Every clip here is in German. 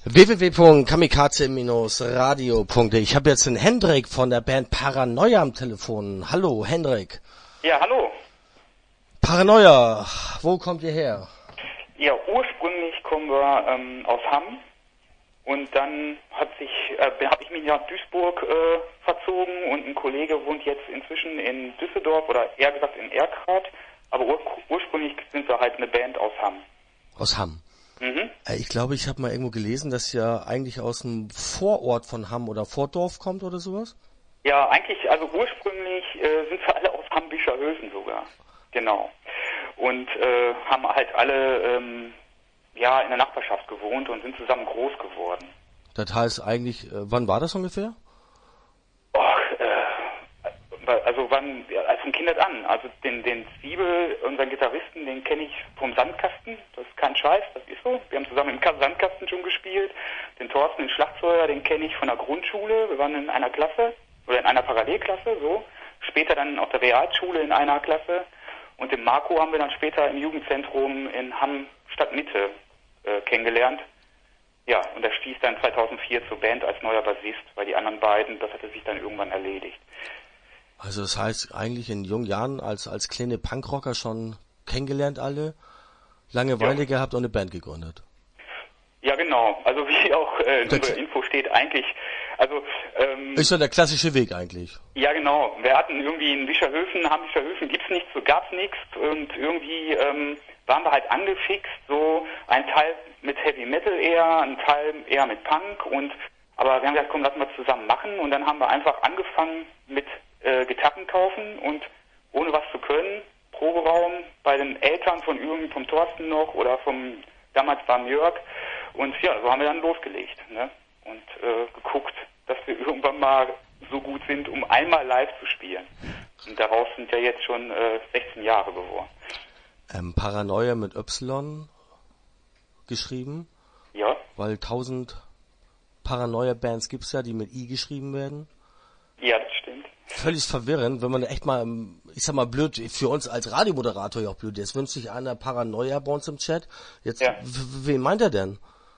www.kamikaze-radio.de. Ich habe jetzt den Hendrik von der Band Paranoia am Telefon. Hallo, Hendrik. Ja, hallo. Paranoia, wo kommt ihr her? Ja, ursprünglich kommen wir aus Hamm und dann habe ich mich nach Duisburg verzogen und ein Kollege wohnt jetzt inzwischen in Düsseldorf oder eher gesagt in Erkrath, aber ursprünglich sind wir halt eine Band aus Hamm. Aus Hamm. Mhm. Ich glaube, ich habe mal irgendwo gelesen, dass ihr eigentlich aus einem Vorort von Hamm oder Vordorf kommt oder sowas? Ja, eigentlich, also ursprünglich sind wir alle aus Hamm-Bischerhöfen sogar. Genau. Und haben halt alle in der Nachbarschaft gewohnt und sind zusammen groß geworden. Das heißt eigentlich, wann war das ungefähr? Also von Kindheit an. Also den Zwiebel, unseren Gitarristen, den kenne ich vom Sandkasten. Das ist kein Scheiß, das ist so. Wir haben zusammen im Sandkasten schon gespielt. Den Thorsten, den Schlagzeuger, den kenne ich von der Grundschule. Wir waren in einer Klasse oder in einer Parallelklasse, so. Später dann auf der Realschule in einer Klasse. Und den Marco haben wir dann später im Jugendzentrum in Hamm Stadtmitte kennengelernt. Ja, und er stieß dann 2004 zur Band als neuer Bassist, weil die anderen beiden, das hatte sich dann irgendwann erledigt. Also das heißt eigentlich in jungen Jahren als kleine Punkrocker schon kennengelernt alle, Langeweile gehabt und eine Band gegründet. Ja genau, also wie auch in unserer Info steht eigentlich, also ist so der klassische Weg eigentlich. Ja genau, wir hatten irgendwie in Bischerhöfen, Hamm-Bischerhöfen gab's nichts und irgendwie waren wir halt angefixt, so ein Teil mit Heavy Metal eher, ein Teil eher mit Punk aber wir haben gesagt, komm, lass mal zusammen machen und dann haben wir einfach angefangen mit Gitarren kaufen und ohne was zu können, Proberaum bei den Eltern vom Thorsten noch oder damals beim Jörg und ja, so haben wir dann losgelegt, ne? Und geguckt, dass wir irgendwann mal so gut sind, um einmal live zu spielen. Und daraus sind ja jetzt schon 16 Jahre geworden. Paranoia mit Y geschrieben? Ja. Weil 1000 Paranoia-Bands gibt's ja, die mit I geschrieben werden. Ja, das stimmt. Völlig verwirrend, wenn man echt mal, ich sag mal blöd, für uns als Radiomoderator ja auch blöd, jetzt wünscht sich einer Paranoia bei uns im Chat. Jetzt, ja. Wen meint er denn?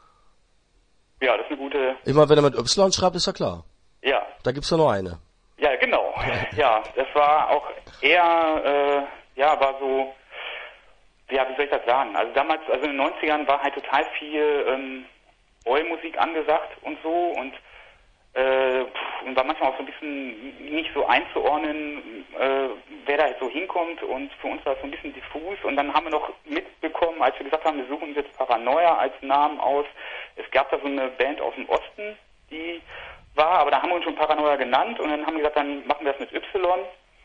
Ja, das ist eine gute... Immer wenn er mit Y schreibt, ist ja klar. Ja. Da gibt's ja nur eine. Ja, genau. Ja, das war auch eher, war so, ja, wie soll ich das sagen? Also damals, in den 90ern war halt total viel Oi-Musik angesagt und so und war manchmal auch so ein bisschen nicht so einzuordnen, wer da jetzt so hinkommt und für uns war es so ein bisschen diffus und dann haben wir noch mitbekommen, als wir gesagt haben, wir suchen uns jetzt Paranoia als Namen aus, es gab da so eine Band aus dem Osten, die war, aber da haben wir uns schon Paranoia genannt und dann haben wir gesagt, dann machen wir das mit Y,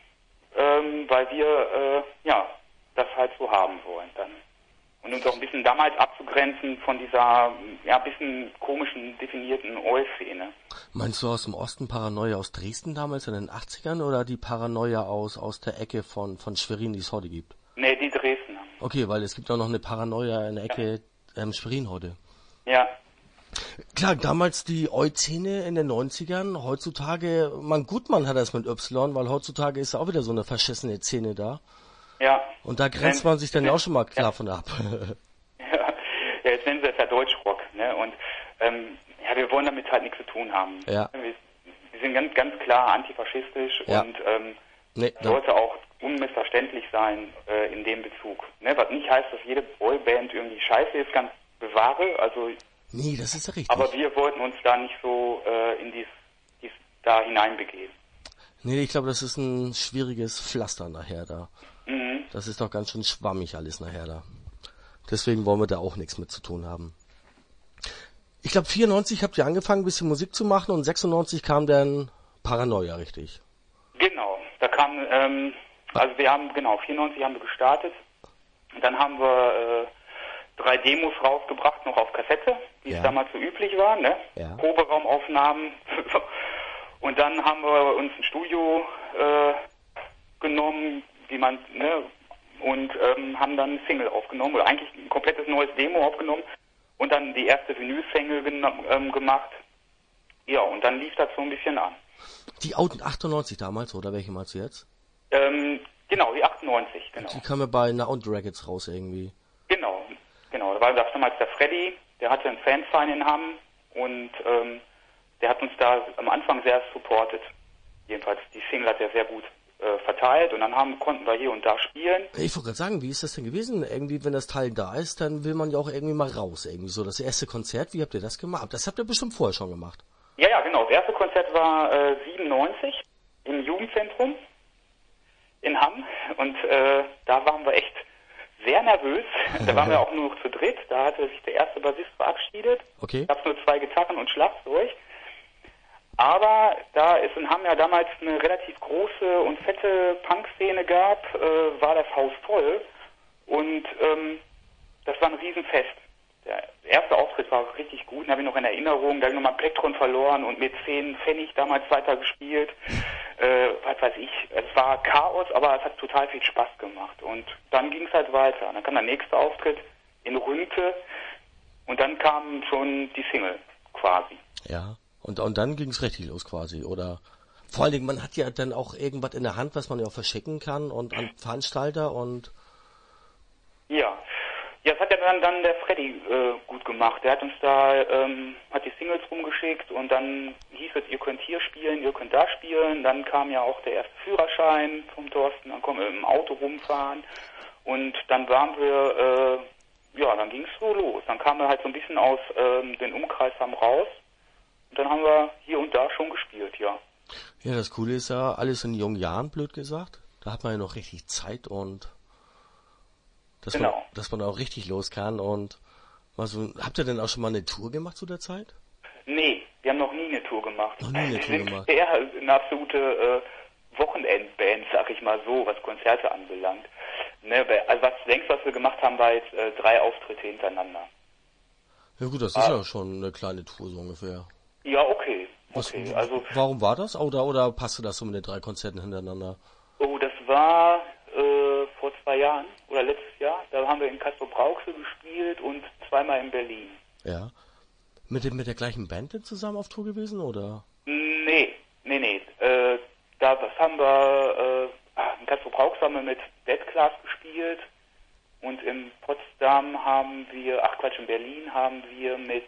weil wir, das halt so haben wollen dann. Und uns auch ein bisschen damals abzugrenzen von dieser, bisschen komischen, definierten Oi-Szene. Meinst du aus dem Osten Paranoia aus Dresden damals in den 80ern oder die Paranoia aus der Ecke von Schwerin, die es heute gibt? Nee, die Dresdner. Okay, weil es gibt auch noch eine Paranoia in der Ecke Schwerin heute. Ja. Klar, damals die Oi-Szene in den 90ern, heutzutage, Gutmann hat das mit Y, weil heutzutage ist auch wieder so eine verschissene Szene da. Ja. Und da grenzt man sich dann auch schon mal klar von ab. Ja, jetzt nennen sie es ja Deutschrock, ne? Und wir wollen damit halt nichts zu tun haben. Ja. Wir sind ganz, ganz klar antifaschistisch und sollte auch unmissverständlich sein in dem Bezug. Ne? Was nicht heißt, dass jede Boyband irgendwie scheiße ist, ganz bewahre. Also nee, das ist ja richtig. Aber wir wollten uns da nicht so in dies da hineinbegeben. Nee, ich glaube, das ist ein schwieriges Pflaster nachher da. Mhm. Das ist doch ganz schön schwammig alles nachher da. Deswegen wollen wir da auch nichts mit zu tun haben. Ich glaube, 94 habt ihr angefangen, ein bisschen Musik zu machen und 96 kam dann Paranoia, richtig? Genau, da kam, 94 haben wir gestartet. Und dann haben wir 3 Demos rausgebracht, noch auf Kassette, wie es damals so üblich war, ne? Ja. Proberaumaufnahmen. Und dann haben wir uns ein Studio genommen, und haben dann eine Single aufgenommen, oder eigentlich ein komplettes neues Demo aufgenommen und dann die erste Vinyl-Single gemacht. Ja, und dann lief das so ein bisschen an. Die 98 damals, oder welche meinst du jetzt? Genau, die 98, genau. Die kam ja bei Now und Rackets raus irgendwie. Genau. Da war damals der Freddy, der hatte einen Fansign in Hamm und der hat uns da am Anfang sehr supportet. Jedenfalls, die Single hat er sehr gut verteilt und dann konnten wir hier und da spielen. Ich wollte gerade sagen, wie ist das denn gewesen? Irgendwie, wenn das Teil da ist, dann will man ja auch irgendwie mal raus. Irgendwie so das erste Konzert, wie habt ihr das gemacht? Das habt ihr bestimmt vorher schon gemacht. Ja, genau. Das erste Konzert war 97 im Jugendzentrum in Hamm und da waren wir echt sehr nervös. Da waren wir auch nur noch zu dritt. Da hatte sich der erste Bassist verabschiedet. Okay. Gab es nur 2 Gitarren und Schlagzeug. Aber da es in Hamm ja damals eine relativ große und fette Punk-Szene gab, war das Haus voll. Und das war ein Riesenfest. Der erste Auftritt war richtig gut, den habe ich noch in Erinnerung. Da habe ich nochmal Plektron verloren und mit 10 Pfennig damals weiter gespielt. Was weiß ich, es war Chaos, aber es hat total viel Spaß gemacht. Und dann ging es halt weiter. Dann kam der nächste Auftritt in Rünte und dann kam schon die Single quasi. Ja, und dann ging es richtig los quasi, oder? Vor allen Dingen, man hat ja dann auch irgendwas in der Hand, was man ja auch verschicken kann und an Veranstalter und... Ja, das hat ja dann der Freddy gut gemacht. Der hat uns da, hat die Singles rumgeschickt und dann hieß es, ihr könnt hier spielen, ihr könnt da spielen. Dann kam ja auch der erste Führerschein vom Thorsten, dann konnten wir im Auto rumfahren und dann waren wir, dann ging es so los. Dann kamen wir halt so ein bisschen aus den Umkreis raus und dann haben wir hier und da schon gespielt, ja. Ja, das Coole ist ja, alles in jungen Jahren, blöd gesagt. Da hat man ja noch richtig Zeit und... Dass man auch richtig los kann und habt ihr denn auch schon mal eine Tour gemacht zu der Zeit? Nee, wir haben noch nie eine Tour gemacht. Noch nie eine Tour gemacht. Wir sind eher eine absolute Wochenendband, sag ich mal so, was Konzerte anbelangt. Ne, also was denkst du, was wir gemacht haben, war jetzt 3 Auftritte hintereinander. Ja gut, das ist ja schon eine kleine Tour so ungefähr. Ja, okay. Also warum war das? Oder passte das so mit den 3 Konzerten hintereinander? Oh, das war vor 2 Jahren oder letztes Jahr. Da haben wir in Castrop-Rauxel gespielt und 2-mal in Berlin. Ja. Mit der gleichen Band denn zusammen auf Tour gewesen, oder? Nee. Das haben wir, in Castrop-Rauxel haben wir mit Dead Class gespielt und in Potsdam in Berlin haben wir mit,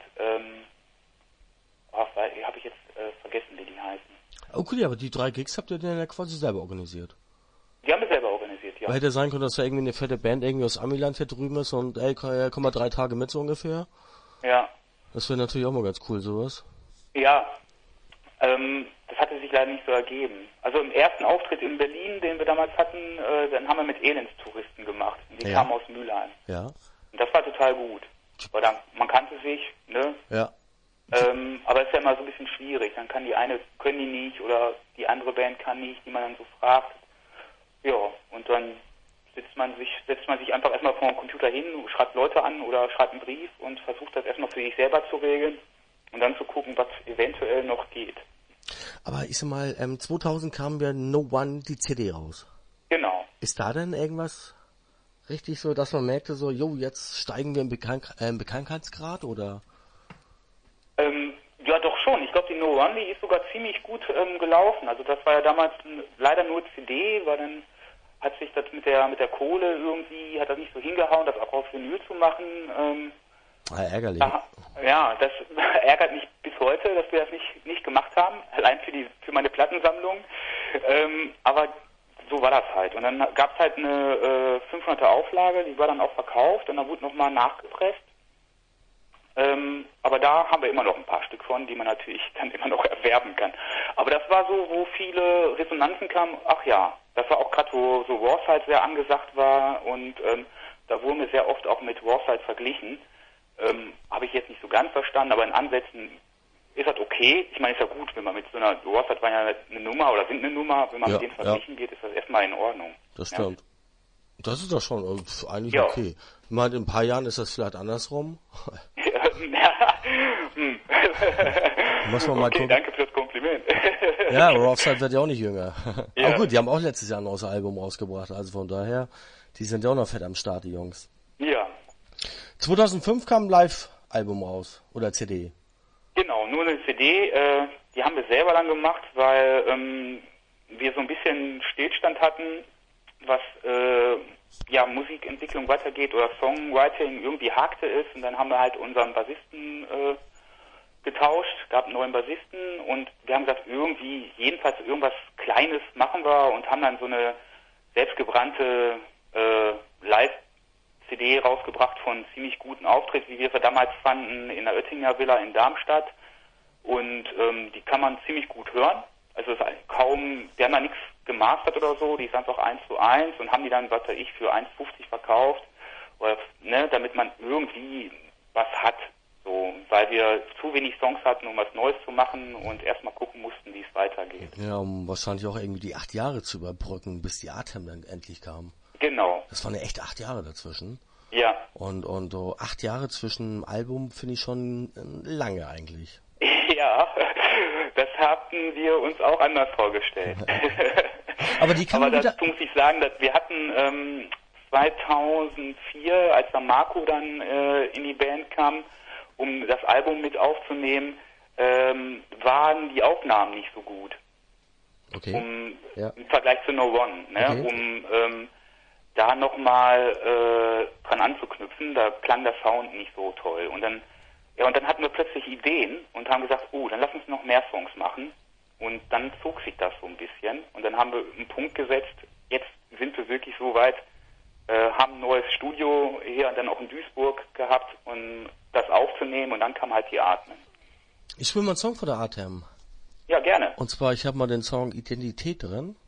habe ich jetzt vergessen, wie die heißen. Okay, aber die 3 Gigs habt ihr denn ja quasi selber organisiert? Die haben wir selber organisiert, ja. Weil hätte sein können, dass da irgendwie eine fette Band irgendwie aus Amiland hier drüben ist und komm mal 3 Tage mit so ungefähr. Ja. Das wäre natürlich auch mal ganz cool, sowas. Ja, das hatte sich leider nicht so ergeben. Also im ersten Auftritt in Berlin, den wir damals hatten, dann haben wir mit Elendstouristen gemacht. Die kamen aus Mülheim. Ja. Und das war total gut. Weil man kannte sich, ne? Ja. Aber es ist ja immer so ein bisschen schwierig. Dann können die nicht oder die andere Band kann nicht, die man dann so fragt. Ja, und dann setzt man sich einfach erstmal vor dem Computer hin, schreibt Leute an oder schreibt einen Brief und versucht das erstmal für sich selber zu regeln und dann zu gucken, was eventuell noch geht. Aber ich sag mal, 2000 kam ja No One die CD raus. Genau. Ist da denn irgendwas richtig so, dass man merkte so, jetzt steigen wir im Bekanntheitsgrad, oder? Ja, doch schon. Ich glaube, die No One, die ist sogar ziemlich gut gelaufen. Also das war ja damals leider nur CD, weil dann hat sich das mit der Kohle irgendwie, hat das nicht so hingehauen, das auch auf Vinyl zu machen. Ärgerlich. Ja, das ärgert mich bis heute, dass wir das nicht gemacht haben, allein für meine Plattensammlung. Aber so war das halt. Und dann gab es halt eine 500er Auflage, die war dann auch verkauft und dann wurde nochmal nachgepresst. Aber da haben wir immer noch ein paar Stück von, die man natürlich dann immer noch erwerben kann. Aber das war so, wo viele Resonanzen kamen. Ach ja, das war auch gerade, wo so Warside sehr angesagt war und da wurden wir sehr oft auch mit Warside verglichen. Habe ich jetzt nicht so ganz verstanden, aber in Ansätzen ist das okay. Ich meine, ist ja gut, wenn man mit so einer Warside war ja eine Nummer oder sind eine Nummer, wenn man mit denen verglichen geht, ist das erstmal in Ordnung. Das stimmt. Ja. Das ist doch schon eigentlich okay. Ich meine, in ein paar Jahren ist das vielleicht andersrum. Muss man mal gucken. Danke fürs Kompliment. Ja, Warside wird ja auch nicht jünger. Ja. Aber gut, die haben auch letztes Jahr ein neues Album rausgebracht, also von daher, die sind ja auch noch fett am Start, die Jungs. Ja. 2005 kam ein Live-Album raus, oder CD. Genau, nur eine CD, die haben wir selber dann gemacht, weil wir so ein bisschen Stillstand hatten, was Musikentwicklung weitergeht oder Songwriting, irgendwie hakte es und dann haben wir halt unseren Bassisten gab einen neuen Bassisten und wir haben gesagt, jedenfalls irgendwas Kleines machen wir und haben dann so eine selbstgebrannte Live-CD rausgebracht von ziemlich guten Auftritt, wie wir es damals fanden, in der Oettinger Villa in Darmstadt. Und die kann man ziemlich gut hören. Also es ist wir haben da nichts gemastert oder so, die ist einfach 1:1 und haben die dann, was weiß ich, für 1,50 verkauft, oder, ne, damit man irgendwie was hat. So, weil wir zu wenig Songs hatten, um was Neues zu machen und erstmal gucken mussten, wie es weitergeht. Ja, um wahrscheinlich auch irgendwie die 8 Jahre zu überbrücken, bis die Atem dann endlich kam. Genau. Das waren ja echt 8 Jahre dazwischen. Ja. Und so 8 Jahre zwischen Album finde ich schon lange eigentlich. Ja, das hatten wir uns auch anders vorgestellt. Aber die kann Aber man wieder... dazu muss ich sagen, dass wir hatten 2004, als der Marco dann in die Band kam, um das Album mit aufzunehmen, waren die Aufnahmen nicht so gut. Okay. Im Vergleich zu No One, ne? Okay. Da nochmal dran anzuknüpfen, da klang der Sound nicht so toll. Und dann hatten wir plötzlich Ideen und haben gesagt, dann lass uns noch mehr Songs machen. Und dann zog sich das so ein bisschen. Und dann haben wir einen Punkt gesetzt, jetzt sind wir wirklich so weit, haben ein neues Studio hier und dann auch in Duisburg gehabt, um das aufzunehmen, und dann kam halt die Atmen. Ich spiele mal einen Song von der Atem. Ja, gerne. Und zwar, ich habe mal den Song Identität drin.